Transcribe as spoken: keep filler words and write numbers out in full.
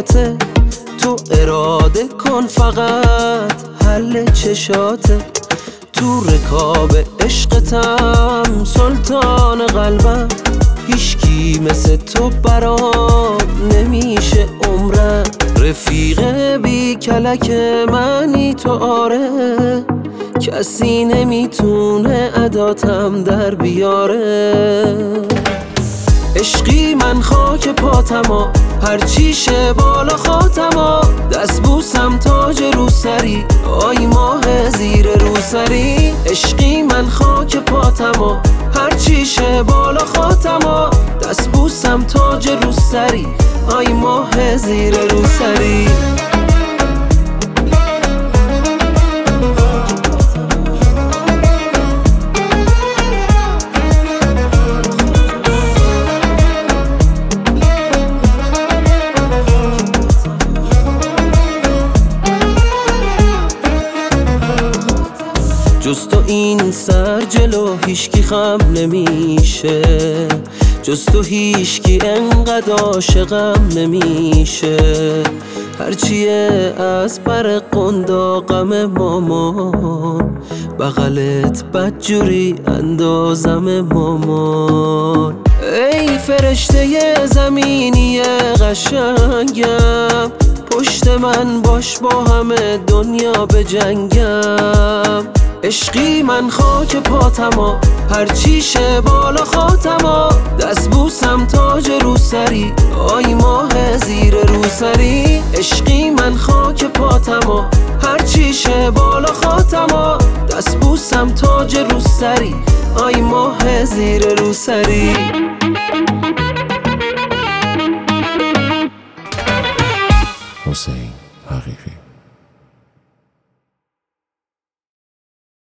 پاته، تو اراده کن فقط حل چشاته. تو رکاب عشقتم سلطان قلبم، هیچکی مثل تو برام نمیشه عمرم. رفیق بی کلک منی تو آره، کسی نمیتونه عداتم در بیاره. عشقی من خاک پاتما، هرچی شه بالا خاتما. دست بوسم تاج رو سری، آی ماه زیر رو سری. عشقی من خاک پاتما، هرچی شه بالا خاتما. دست بوسم تاج رو سری، آی ماه زیر رو سری. جز تو این سر جلو هیچکی خم نمیشه، جز تو هیچکی انقدر عاشقم نمیشه. هرچیه از بر قنداقم مامان، بغلت بدجوری اندازم مامان. ای فرشته زمینی قشنگم، پشت من باش با همه دنیا بجنگم. عشقی من خاک پاتما، هرچی شه بالا خاتما. دست بوسم تاج رو سری، آی ماه زیر رو سری. عشقی من خاک پاتما، هرچی شه بالا خاتما. دست بوسم تاج رو سری، آی ماه زیر رو سری. حسین حقیقی.